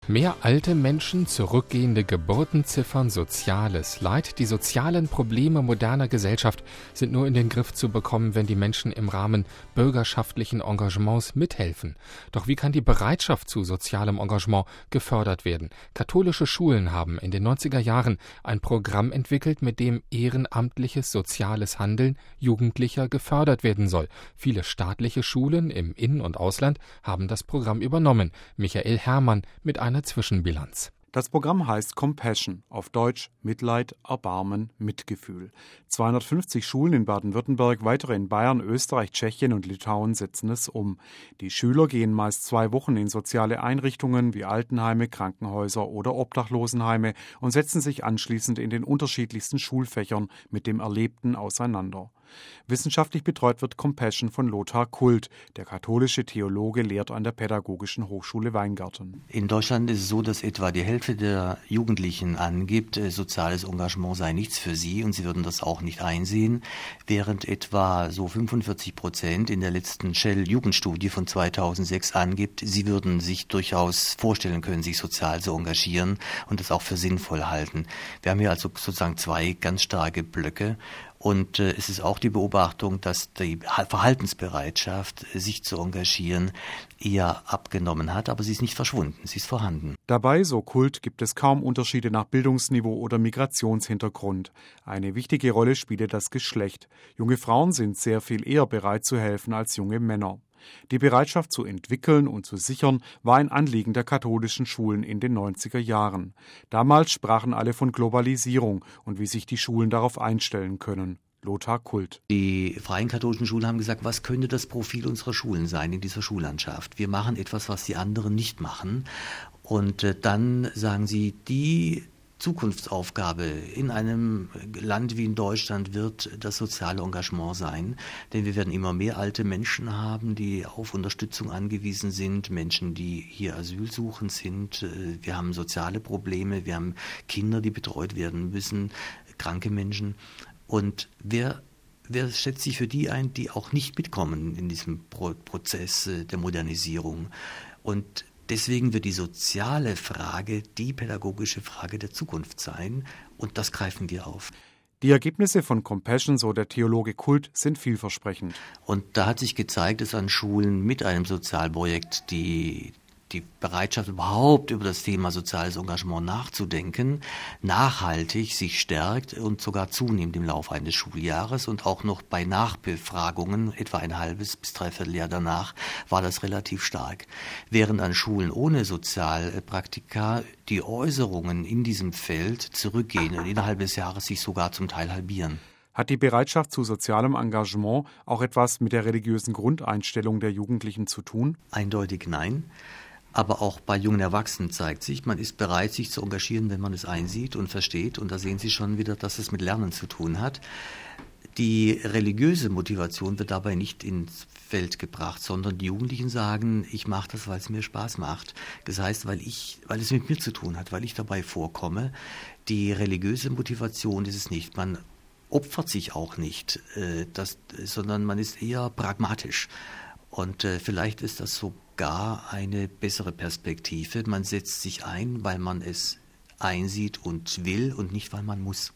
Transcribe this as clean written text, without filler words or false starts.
Mehr alte Menschen, zurückgehende Geburtenziffern, soziales Leid. Die sozialen Probleme moderner Gesellschaft sind nur in den Griff zu bekommen, wenn die Menschen im Rahmen bürgerschaftlichen Engagements mithelfen. Doch wie kann die Bereitschaft zu sozialem Engagement gefördert werden? Katholische Schulen haben in den 90er Jahren ein Programm entwickelt, mit dem ehrenamtliches soziales Handeln Jugendlicher gefördert werden soll. Viele staatliche Schulen im In- und Ausland haben das Programm übernommen. Michael Herrmann mit einer Zwischenbilanz. Das Programm heißt Compassion, auf Deutsch Mitleid, Erbarmen, Mitgefühl. 250 Schulen in Baden-Württemberg, weitere in Bayern, Österreich, Tschechien und Litauen setzen es um. Die Schüler gehen meist 2 Wochen in soziale Einrichtungen wie Altenheime, Krankenhäuser oder Obdachlosenheime und setzen sich anschließend in den unterschiedlichsten Schulfächern mit dem Erlebten auseinander. Wissenschaftlich betreut wird Compassion von Lothar Kult. Der katholische Theologe lehrt an der Pädagogischen Hochschule Weingarten. In Deutschland ist es so, dass etwa die Hälfte der Jugendlichen angibt, soziales Engagement sei nichts für sie und sie würden das auch nicht einsehen, während etwa so 45% in der letzten Shell-Jugendstudie von 2006 angibt, sie würden sich durchaus vorstellen können, sich sozial zu engagieren und das auch für sinnvoll halten. Wir haben hier also sozusagen 2 ganz starke Blöcke. Und es ist auch die Beobachtung, dass die Verhaltensbereitschaft, sich zu engagieren, eher abgenommen hat, aber sie ist nicht verschwunden, sie ist vorhanden. Dabei, so Kult, gibt es kaum Unterschiede nach Bildungsniveau oder Migrationshintergrund. Eine wichtige Rolle spiele das Geschlecht. Junge Frauen sind sehr viel eher bereit zu helfen als junge Männer. Die Bereitschaft zu entwickeln und zu sichern war ein Anliegen der katholischen Schulen in den 90er Jahren. Damals sprachen alle von Globalisierung und wie sich die Schulen darauf einstellen können. Lothar Kult. Die freien katholischen Schulen haben gesagt, was könnte das Profil unserer Schulen sein in dieser Schullandschaft? Wir machen etwas, was die anderen nicht machen. Und dann sagen sie, die Zukunftsaufgabe in einem Land wie in Deutschland wird das soziale Engagement sein, denn wir werden immer mehr alte Menschen haben, die auf Unterstützung angewiesen sind, Menschen, die hier asylsuchend sind, wir haben soziale Probleme, wir haben Kinder, die betreut werden müssen, kranke Menschen und wer setzt sich für die ein, die auch nicht mitkommen in diesem Prozess der Modernisierung und deswegen wird die soziale Frage die pädagogische Frage der Zukunft sein und das greifen wir auf. Die Ergebnisse von Compassion, so der Theologe Kult, sind vielversprechend. Und da hat sich gezeigt, dass an Schulen mit einem Sozialprojekt die Bereitschaft, überhaupt über das Thema soziales Engagement nachzudenken, nachhaltig sich stärkt und sogar zunimmt im Laufe eines Schuljahres und auch noch bei Nachbefragungen, etwa ein halbes bis dreiviertel Jahr danach, war das relativ stark. Während an Schulen ohne Sozialpraktika die Äußerungen in diesem Feld zurückgehen und innerhalb des Jahres sich sogar zum Teil halbieren. Hat die Bereitschaft zu sozialem Engagement auch etwas mit der religiösen Grundeinstellung der Jugendlichen zu tun? Eindeutig nein. Aber auch bei jungen Erwachsenen zeigt sich, man ist bereit, sich zu engagieren, wenn man es einsieht und versteht. Und da sehen Sie schon wieder, dass es mit Lernen zu tun hat. Die religiöse Motivation wird dabei nicht ins Feld gebracht, sondern die Jugendlichen sagen, ich mache das, weil es mir Spaß macht. Das heißt, weil es mit mir zu tun hat, weil ich dabei vorkomme. Die religiöse Motivation ist es nicht. Man opfert sich auch nicht, sondern man ist eher pragmatisch. Und vielleicht ist das sogar eine bessere Perspektive. Man setzt sich ein, weil man es einsieht und will und nicht, weil man muss.